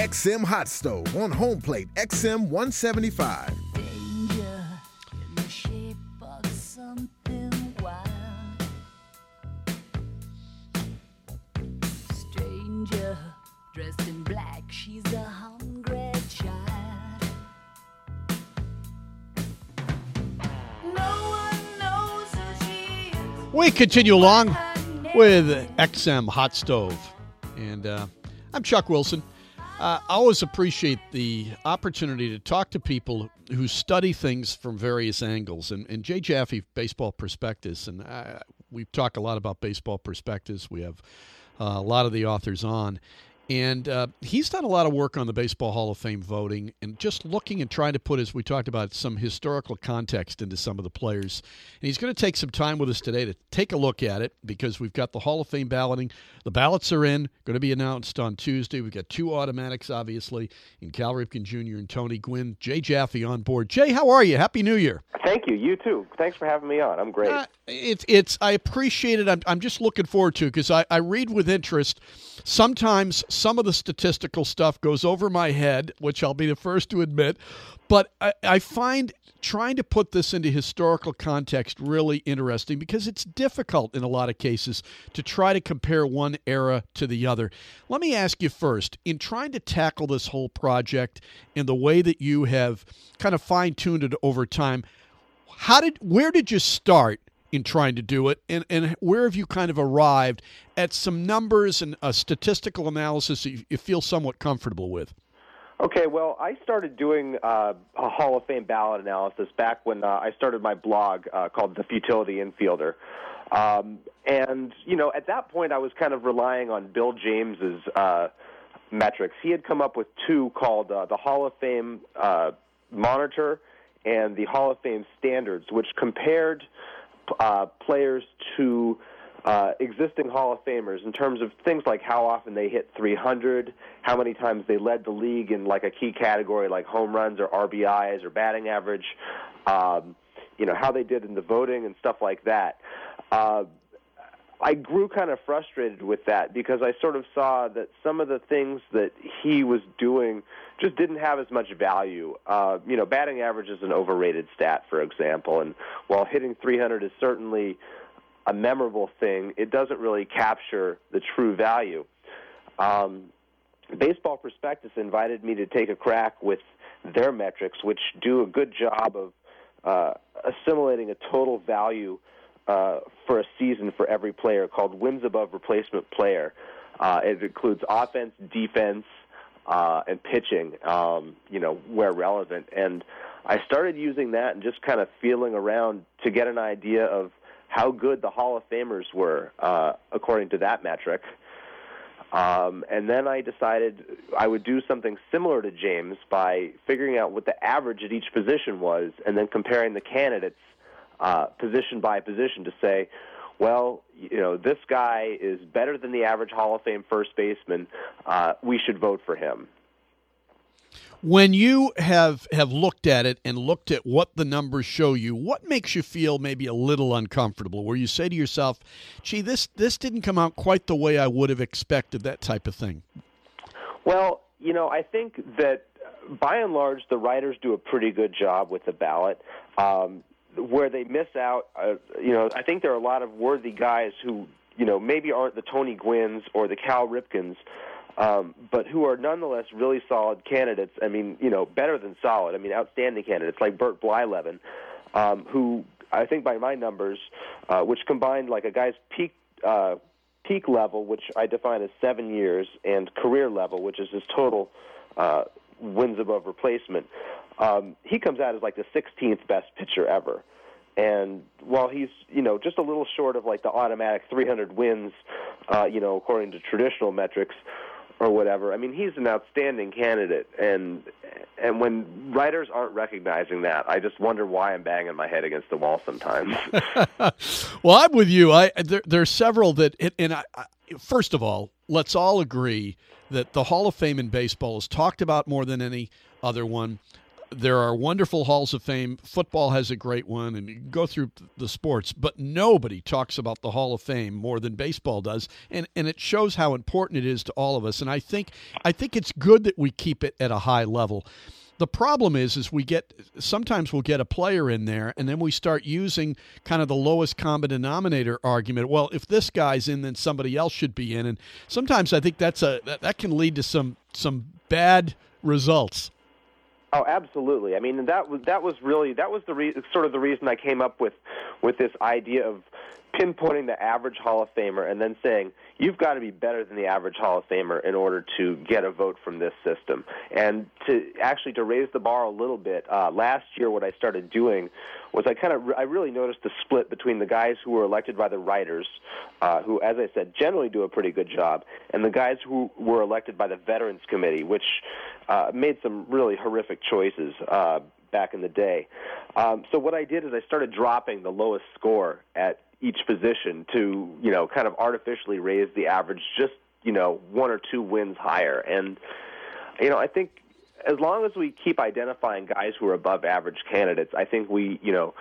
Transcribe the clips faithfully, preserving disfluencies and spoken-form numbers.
X M Hot Stove on home plate X M one seventy-five. Danger in the shape of something wild. Stranger dressed in black, she's a hungry child. No one knows who she is. We continue along with X M Hot Stove. And uh, I'm Chuck Wilson. Uh, I always appreciate the opportunity to talk to people who study things from various angles. And, and Jay Jaffe, Baseball Prospectus, and I, we talk a lot about Baseball Prospectus. We have uh, a lot of the authors on. And uh, he's done a lot of work on the Baseball Hall of Fame voting and just looking and trying to put, as we talked about, some historical context into some of the players. And he's going to take some time with us today to take a look at it because we've got the Hall of Fame balloting. The ballots are in, going to be announced on Tuesday. We've got two automatics, obviously, in Cal Ripken Junior and Tony Gwynn. Jay Jaffe on board. Jay, how are you? Happy New Year. Thank you. You too. Thanks for having me on. I'm great. Uh, it's it's. I appreciate it. I'm I'm just looking forward to it because I, I read with interest. Sometimes some of the statistical stuff goes over my head, which I'll be the first to admit. But I, I find trying to put this into historical context really interesting because it's difficult in a lot of cases to try to compare one era to the other. Let me ask you first, in trying to tackle this whole project in the way that you have kind of fine-tuned it over time, how did where did you start in trying to do it, and, and where have you kind of arrived at some numbers and a statistical analysis that you, you feel somewhat comfortable with? Okay, well, I started doing uh, a Hall of Fame ballot analysis back when uh, I started my blog uh, called The Futility Infielder. Um, and, you know, at that point I was kind of relying on Bill James's uh, metrics. He had come up with two called uh, the Hall of Fame uh, Monitor and the Hall of Fame Standards, which compared uh, players to Uh, existing Hall of Famers in terms of things like how often they hit three hundred, how many times they led the league in like a key category like home runs or R B Is or batting average, um, you know, how they did in the voting and stuff like that. Uh, I grew kind of frustrated with that because I sort of saw that some of the things that he was doing just didn't have as much value. Uh, you know, batting average is an overrated stat, for example, and while hitting three hundred is certainly a memorable thing, it doesn't really capture the true value. Um, Baseball Prospectus invited me to take a crack with their metrics, which do a good job of uh, assimilating a total value uh, for a season for every player called wins above replacement player. Uh, it includes offense, defense, uh, and pitching, um, you know, where relevant. And I started using that and just kind of feeling around to get an idea of how good the Hall of Famers were, uh, according to that metric. Um, and then I decided I would do something similar to James by figuring out what the average at each position was and then comparing the candidates uh, position by position to say, well, you know, this guy is better than the average Hall of Fame first baseman. Uh, we should vote for him. When you have, have looked at it and looked at what the numbers show you, what makes you feel maybe a little uncomfortable, where you say to yourself, gee, this, this didn't come out quite the way I would have expected, that type of thing? Well, you know, I think that by and large the writers do a pretty good job with the ballot. Um, where they miss out, uh, you know, I think there are a lot of worthy guys who, you know, maybe aren't the Tony Gwynns or the Cal Ripkens, Um, but who are nonetheless really solid candidates. I mean, you know, better than solid. I mean, outstanding candidates like Bert Blyleven, um, who I think by my numbers, uh, which combined like a guy's peak uh, peak level, which I define as seven years, and career level, which is his total uh, wins above replacement, um, he comes out as like the sixteenth best pitcher ever. And while he's, you know, just a little short of like the automatic three hundred wins, uh, you know, according to traditional metrics, or whatever. I mean, he's an outstanding candidate, and and when writers aren't recognizing that, I just wonder why I'm banging my head against the wall sometimes. Well, I'm with you. I there, there are several that, and I, I, first of all, let's all agree that the Hall of Fame in baseball is talked about more than any other one. there are wonderful halls of fame. Football has a great one, and you can go through the sports, but nobody talks about the Hall of Fame more than baseball does, and and it shows how important it is to all of us. And I think I think it's good that we keep it at a high level. The problem is, is we get sometimes we'll get a player in there, and then we start using kind of the lowest common denominator argument. Well, if this guy's in, then somebody else should be in, and sometimes I think that's a that, that can lead to some some bad results. Oh, absolutely. I mean, that was that was really that was the re- sort of the reason I came up with with this idea of pinpointing the average Hall of Famer and then saying you've got to be better than the average Hall of Famer in order to get a vote from this system. And to actually to raise the bar a little bit, uh, last year what I started doing was I kind of I really noticed the split between the guys who were elected by the writers, uh, who, as I said, generally do a pretty good job, and the guys who were elected by the Veterans Committee, which uh, made some really horrific choices uh, back in the day. Um, so what I did is I started dropping the lowest score at each position to, you know, kind of artificially raise the average just, you know, one or two wins higher. And, you know, I think as long as we keep identifying guys who are above average candidates, I think we, you know,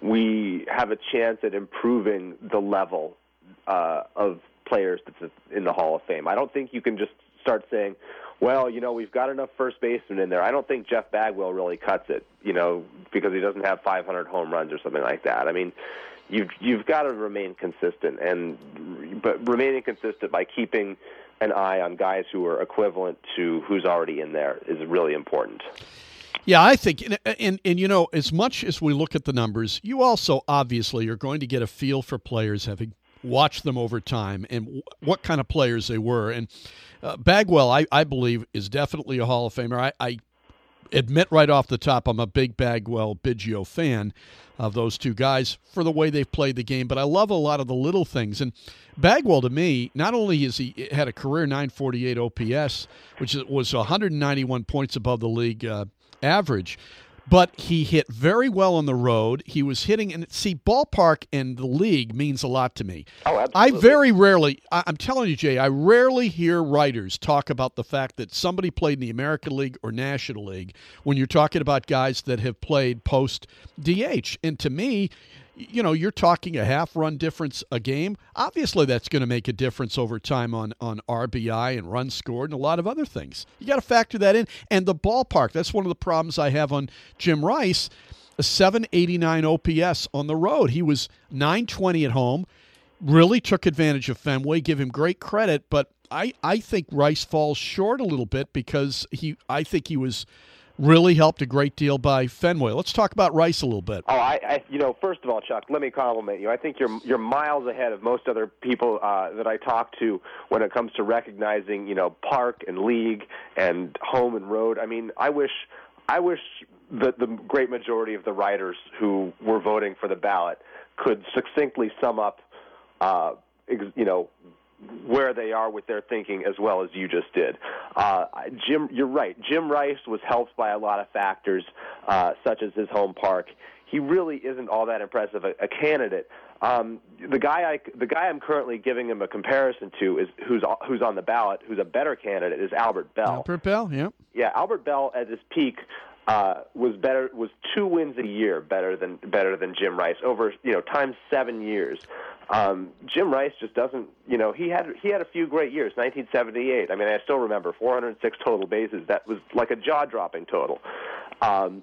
we have a chance at improving the level uh, of players that's in the Hall of Fame. I don't think you can just start saying, well, you know, we've got enough first basemen in there. I don't think Jeff Bagwell really cuts it, you know, because he doesn't have five hundred home runs or something like that. I mean, you've you've got to remain consistent, and but remaining consistent by keeping an eye on guys who are equivalent to who's already in there is really important. Yeah, I think, and, and, and you know, as much as we look at the numbers, you also obviously are going to get a feel for players having watched them over time and w- what kind of players they were. And uh, Bagwell, I, I believe, is definitely a Hall of Famer. I, I admit right off the top I'm a big Bagwell-Biggio fan of those two guys for the way they've played the game, but I love a lot of the little things. And Bagwell, to me, not only has he had a career nine forty-eight O P S, which was one hundred ninety-one points above the league uh, average, but he hit very well on the road. He was hitting, and see, ballpark and the league means a lot to me. Oh, absolutely. I very rarely, I'm telling you, Jay, I rarely hear writers talk about the fact that somebody played in the American League or National League when you're talking about guys that have played post-D H. And to me, you know, you're talking a half-run difference a game. Obviously, that's going to make a difference over time on, on R B I and runs scored and a lot of other things. You got to factor that in. And the ballpark, that's one of the problems I have on Jim Rice, a seven eighty-nine O P S on the road. He was nine twenty at home, really took advantage of Fenway, give him great credit, but I, I think Rice falls short a little bit because he I think he was really helped a great deal by Fenway. Let's talk about Rice a little bit. Oh, I, I, you know, first of all, Chuck, let me compliment you. I think you're you're miles ahead of most other people uh, that I talk to when it comes to recognizing, you know, park and league and home and road. I mean, I wish, I wish the the great majority of the writers who were voting for the ballot could succinctly sum up, uh, ex, you know, where they are with their thinking as well as you just did. Uh, Jim, you're right. Jim Rice was helped by a lot of factors, uh, such as his home park. He really isn't all that impressive a, a candidate. Um, the guy I, the guy I'm currently giving him a comparison to is who's who's on the ballot, who's a better candidate, is Albert Bell. Albert Bell, yeah. Yeah, Albert Bell at his peak uh, was better was two wins a year better than better than Jim Rice over you know times seven years. Um, Jim Rice just doesn't, you know, he had he had a few great years. nineteen seventy-eight. I mean, I still remember four hundred six total bases. That was like a jaw-dropping total. Um,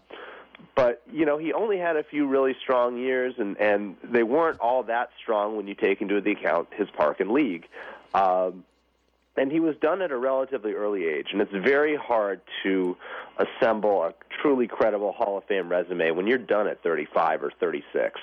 but you know, he only had a few really strong years, and and they weren't all that strong when you take into account his park and league. Um, and he was done at a relatively early age, and it's very hard to assemble a truly credible Hall of Fame resume when you're done at thirty-five or thirty-six.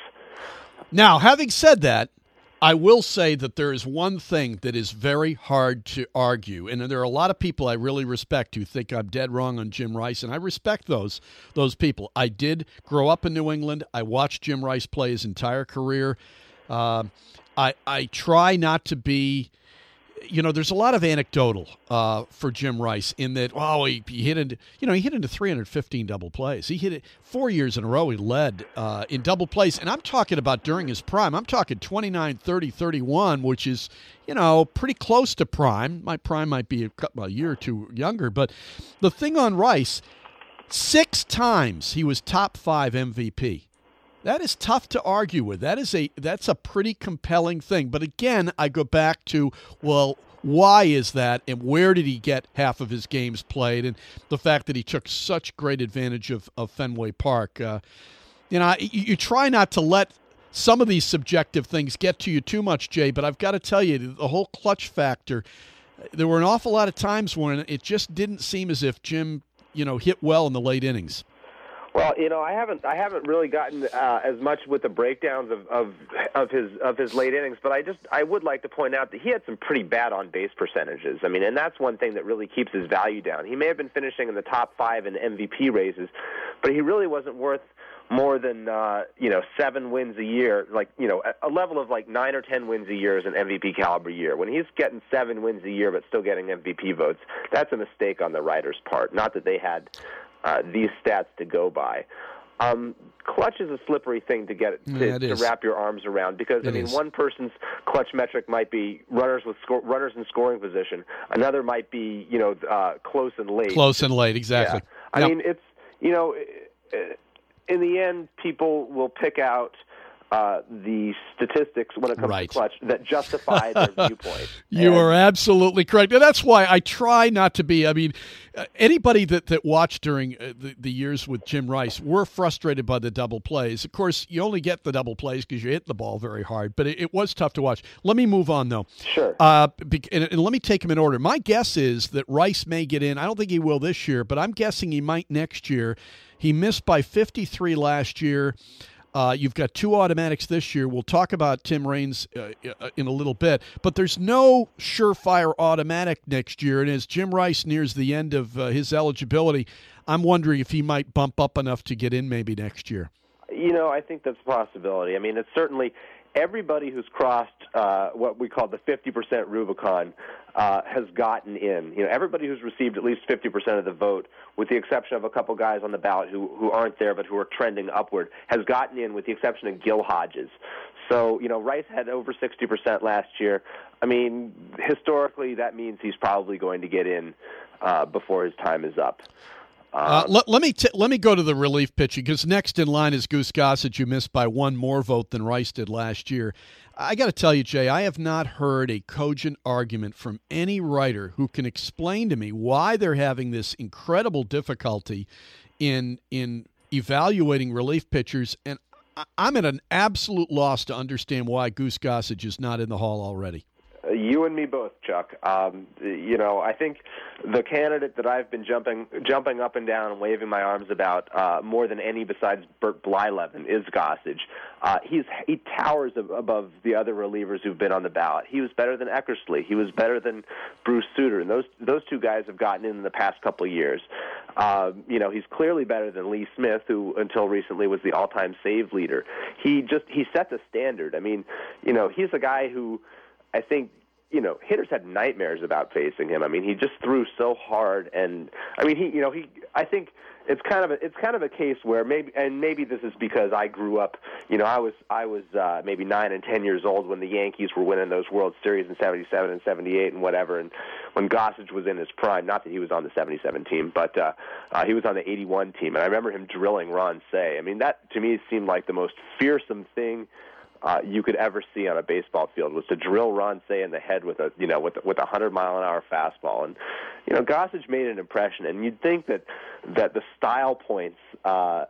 Now, having said that, I will say that there is one thing that is very hard to argue, and there are a lot of people I really respect who think I'm dead wrong on Jim Rice, and I respect those those people. I did grow up in New England. I watched Jim Rice play his entire career. Uh, I I try not to be, you know, there's a lot of anecdotal uh, for Jim Rice in that, oh, he, he hit into, you know, he hit into three hundred fifteen double plays. He hit it four years in a row. He led uh, in double plays. And I'm talking about during his prime. I'm talking twenty-nine, thirty, thirty-one, which is, you know, pretty close to prime. My prime might be a, couple, a year or two younger. But the thing on Rice, Six times he was top five M V P. That is tough to argue with. That is a that's a pretty compelling thing. But again, I go back to, well, why is that, and where did he get half of his games played, and the fact that he took such great advantage of, of Fenway Park. Uh, you know, you, you try not to let some of these subjective things get to you too much, Jay, but I've got to tell you, the whole clutch factor, there were an awful lot of times when it just didn't seem as if Jim, you know, hit well in the late innings. Well, you know, I haven't I haven't really gotten uh, as much with the breakdowns of, of of his of his late innings, but I just I would like to point out that he had some pretty bad on base percentages. I mean, and that's one thing that really keeps his value down. He may have been finishing in the top five in M V P races, but he really wasn't worth more than uh, you know seven wins a year, like you know a level of like nine or ten wins a year is an M V P caliber year. When he's getting seven wins a year but still getting M V P votes, that's a mistake on the writer's part. Not that they had uh, these stats to go by. Um, clutch is a slippery thing to get to, yeah, to wrap your arms around because it I mean is. One person's clutch metric might be runners with score, runners in scoring position. Another might be you know uh, close and late. Close and late, exactly. Yeah. I yep. mean it's you know. In the end, people will pick out uh, the statistics when it comes right. to clutch that justify their viewpoint. You and, are absolutely correct. And that's why I try not to be. I mean, uh, anybody that, that watched during uh, the, the years with Jim Rice were frustrated by the double plays. Of course, you only get the double plays because you hit the ball very hard, but it, it was tough to watch. Let me move on, though. Sure. Uh, and, and let me take them in order. My guess is that Rice may get in. I don't think he will this year, but I'm guessing he might next year. He missed by fifty-three last year. Uh, you've got two automatics this year. We'll talk about Tim Raines uh, in a little bit. But there's no surefire automatic next year. And as Jim Rice nears the end of uh, his eligibility, I'm wondering if he might bump up enough to get in maybe next year. You know, I think that's a possibility. I mean, it's certainly everybody who's crossed uh, what we call the fifty percent Rubicon uh, has gotten in. You know, everybody who's received at least fifty percent of the vote, with the exception of a couple guys on the ballot who, who aren't there but who are trending upward, has gotten in with the exception of Gil Hodges. So, you know, Rice had over sixty percent last year. I mean, historically, that means he's probably going to get in uh, before his time is up. Uh, let, let me t- let me go to the relief pitching because next in line is Goose Gossage, who missed by one more vote than Rice did last year. I got to tell you, Jay, I have not heard a cogent argument from any writer who can explain to me why they're having this incredible difficulty in in evaluating relief pitchers, and I- I'm at an absolute loss to understand why Goose Gossage is not in the hall already. You and me both, Chuck. Um, you know, I think the candidate that I've been jumping jumping up and down and waving my arms about uh, more than any besides Bert Blyleven is Gossage. Uh, he's he towers above the other relievers who've been on the ballot. He was better than Eckersley. He was better than Bruce Sutter, and those those two guys have gotten in, in the past couple of years. Uh, you know, he's clearly better than Lee Smith, who until recently was the all-time save leader. He just he set the standard. I mean, you know, he's a guy who I think, you know, hitters had nightmares about facing him. I mean, he just threw so hard, and I mean, he, you know, he. I think it's kind of a, it's kind of a case where maybe, and maybe this is because I grew up. You know, I was I was uh, maybe nine and ten years old when the Yankees were winning those World Series in seventy-seven and seventy-eight and whatever, and when Gossage was in his prime. Not that he was on the seventy-seven team, but uh, uh, he was on the eighty-one team, and I remember him drilling Ron Cey. I mean, that to me seemed like the most fearsome thing Uh, you could ever see on a baseball field, was to drill Ron Cey in the head with a you know with with a hundred mile an hour fastball. And you know, Gossage made an impression, and you'd think that that the style points uh,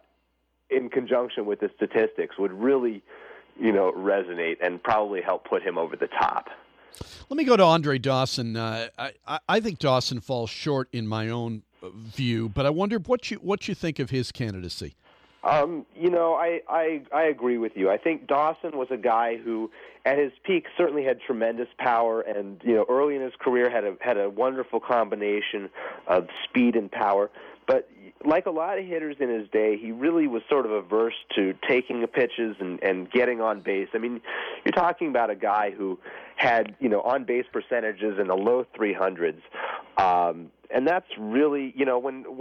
in conjunction with the statistics would really you know resonate and probably help put him over the top. Let me go to Andre Dawson. Uh, I I think Dawson falls short in my own view, but I wonder what you what you think of his candidacy. Um, you know, I, I I agree with you. I think Dawson was a guy who, at his peak, certainly had tremendous power, and you know, early in his career had a had a wonderful combination of speed and power. But like a lot of hitters in his day, he really was sort of averse to taking the pitches and, and getting on base. I mean, you're talking about a guy who had you know on base percentages in the low three hundreds, um, and that's really you know when when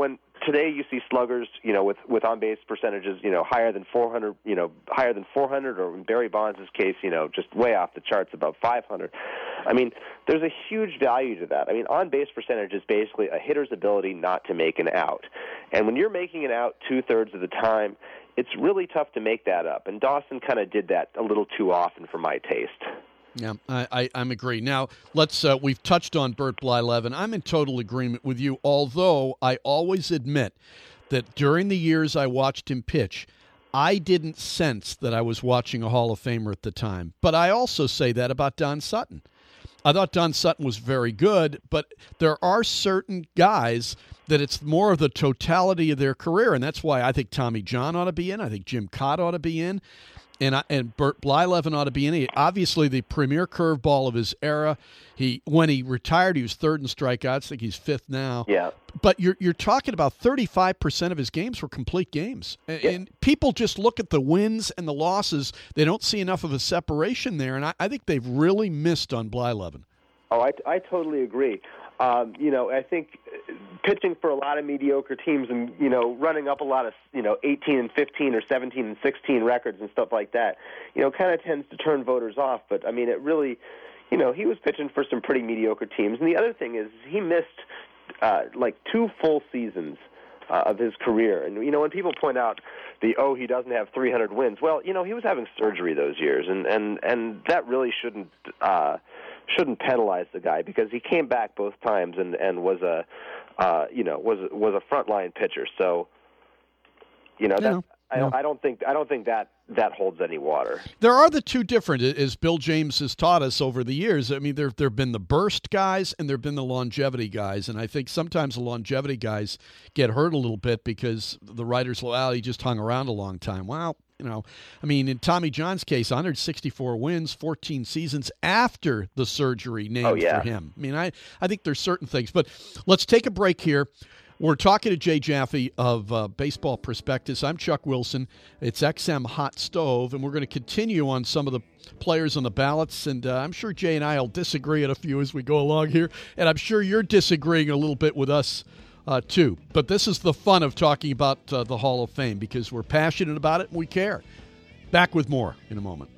today you see sluggers, you know, with with on base percentages, you know, higher than four hundred, you know, higher than four hundred, or in Barry Bonds' case, you know, just way off the charts, above five hundred. I mean, there's a huge value to that. I mean, on base percentage is basically a hitter's ability not to make an out, and when you're making an out two thirds of the time, it's really tough to make that up. And Dawson kind of did that a little too often for my taste. Yeah, I, I, I'm agree. Now, let's. Uh, we've touched on Bert Blyleven. I'm in total agreement with you, although I always admit that during the years I watched him pitch, I didn't sense that I was watching a Hall of Famer at the time. But I also say that about Don Sutton. I thought Don Sutton was very good, but there are certain guys that it's more of the totality of their career, and that's why I think Tommy John ought to be in. I think Jim Cott ought to be in. And I, and Bert Blyleven ought to be in it. Obviously, the premier curveball of his era. He when he retired, he was third in strikeouts. I think he's fifth now. Yeah. But you're you're talking about thirty-five percent of his games were complete games, and, yeah. and people just look at the wins and the losses. They don't see enough of a separation there, and I, I think they've really missed on Blyleven. Oh, I, I totally agree. Um, you know, I think pitching for a lot of mediocre teams and, you know, running up a lot of, you know, eighteen and fifteen or seventeen and sixteen records and stuff like that, you know, kind of tends to turn voters off. But, I mean, it really, you know, he was pitching for some pretty mediocre teams. And the other thing is he missed, uh, like, two full seasons uh, of his career. And, you know, when people point out the, oh, he doesn't have three hundred wins, well, you know, he was having surgery those years. And, and, and that really shouldn't uh, – shouldn't penalize the guy, because he came back both times and, and was a uh, you know was was a frontline pitcher. So you know that, no, I don't no. I don't think I don't think that that holds any water. There are the two different, as Bill James has taught us over the years. I mean, there there've been the burst guys and there've been the longevity guys, and I think sometimes the longevity guys get hurt a little bit because the writers, well, he just hung around a long time. Well, you know, I mean, in Tommy John's case, one hundred sixty-four wins, fourteen seasons after the surgery named oh, yeah. for him. I mean, I, I think there's certain things. But let's take a break here. We're talking to Jay Jaffe of uh, Baseball Prospectus. I'm Chuck Wilson. It's X M Hot Stove, and we're going to continue on some of the players on the ballots. And uh, I'm sure Jay and I will disagree on a few as we go along here. And I'm sure you're disagreeing a little bit with us Uh, too. But this is the fun of talking about uh, the Hall of Fame, because we're passionate about it and we care. Back with more in a moment.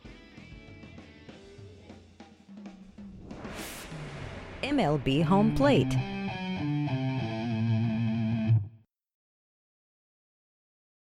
M L B Home Plate.